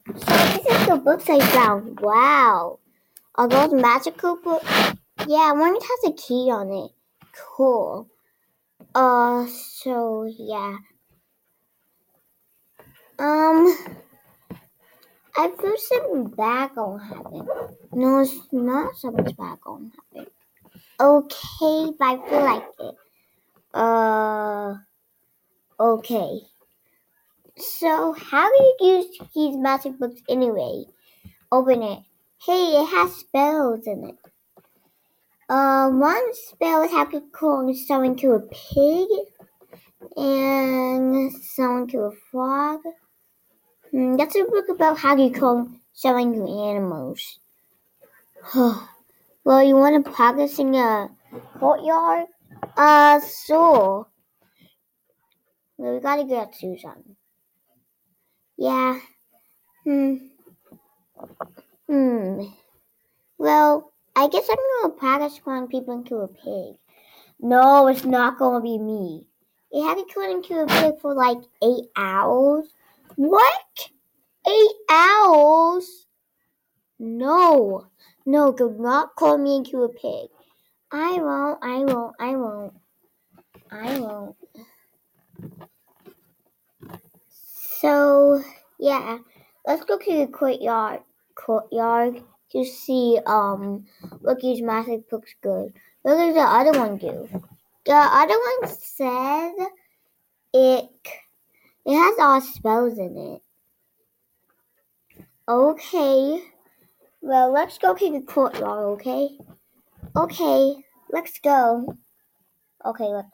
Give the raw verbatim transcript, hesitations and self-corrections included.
So this is the books I found. Wow. Are those magical books? Yeah, one has a key on it. Cool. Uh, so yeah. Um, I feel something bad gonna happen. No, it's not something bad gonna happen. Okay, but I feel like it. Uh, okay. So, how do you use these magic books anyway? Open it. Hey, it has spells in it. Uh, one spell is happy calling someone to a pig, and someone to a frog. Hmm, that's a book about how you call someone to animals. Well, you want to practice in a courtyard? Uh, sure. Well, we gotta get Susan. Yeah. Hmm. Hmm. Well, I guess I'm gonna practice calling people into a pig. No, it's not gonna be me. It had to turn into a pig for like eight hours. What? Eight hours? No. No, do not call me into a pig. I won't, I won't, I won't. I won't. So, yeah. Let's go to the courtyard courtyard to see um what these magic books good. What does the other one do? The other one says it it has all spells in it. Okay. Well, let's go to the courtyard, okay? Okay, let's go. Okay, let's